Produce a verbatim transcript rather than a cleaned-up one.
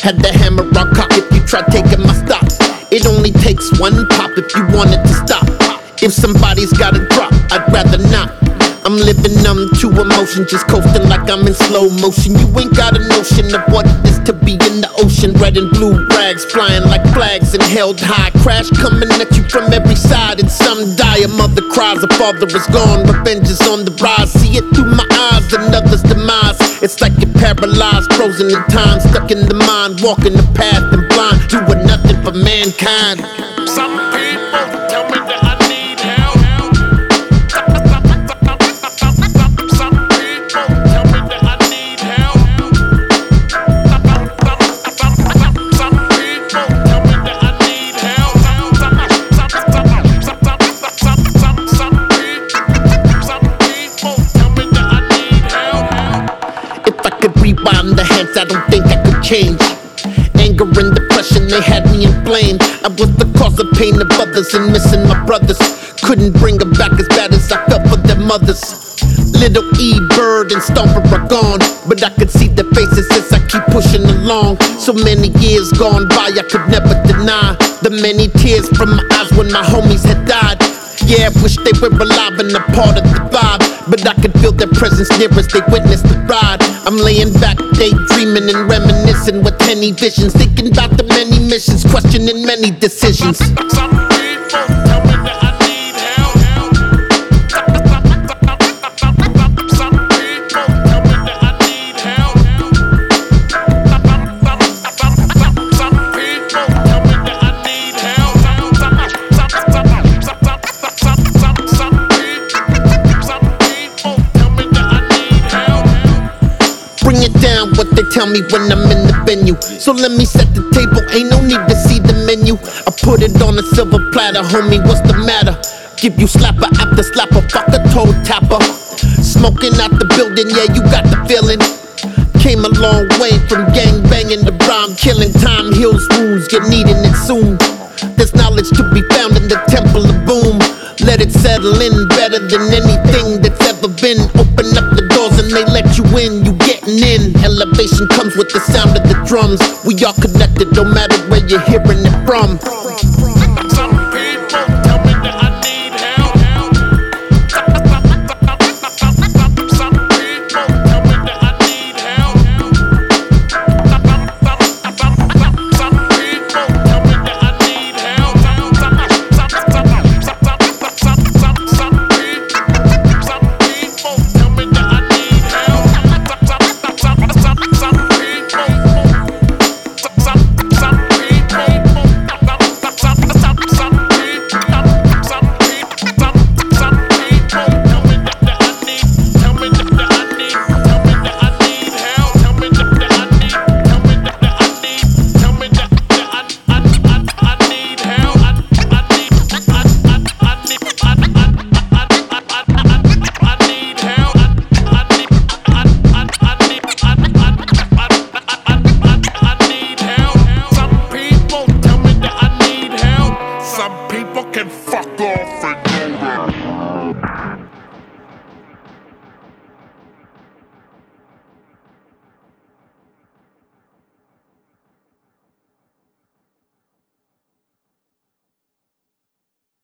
Had the hammer on cock if you try taking my stock. It only takes one pop if you want it to stop. If somebody's gotta drop, I'd rather not. I'm living numb to emotion, just coasting like I'm in slow motion. You ain't got a notion of what it is to be in the ocean. Red and blue rags flying like flags and held high. Crash coming at you from every side, and some die. A mother cries, a father is gone. Revenge is on the rise. See it through my eyes, another's demise. It's like you're paralyzed, frozen in time, stuck in the mind, walking the path and blind, doing nothing for mankind. Some people tell me that I need help. Some people tell me that I need help. Some people tell me that I need help. Some people tell me that I need help. If I could rewind the hands, I don't think I could change. Anger and depression, they had me inflamed. I was the cause of pain of others and missing my brothers. Couldn't bring them back as bad as I felt for their mothers. Little E, Bird, and Stomper are gone, but I could see their faces as I keep pushing along. So many years gone by, I could never deny the many tears from my eyes when my homies had died. Yeah, I wish they were alive and a part of the vibe, but I could feel their presence near as they witnessed the ride. I'm laying back, daydreaming and reminiscing with any visions, thinking about the many missions, questioning many decisions. Some people tell me that I need help. Some people tell me that I need help. Some people tell me that I need help. Some people tell me that I need help. Bring it down, what they tell me when I'm in the venue. So let me set the table, ain't no need to see the menu. I put it on a silver platter, homie, what's the matter? Give you slapper after slapper, fuck a toe tapper. Smoking out the building, yeah, you got the feeling. Came a long way from gang banging to rhyme killing. Time heals wounds, you're needing it soon. There's knowledge to be found in the temple of boom. Let it settle in better than anything that's ever been. Open up the doors and they let you in, you getting in. Elevation comes with the sound of the drums. We all connected, no matter where you're hearing it from.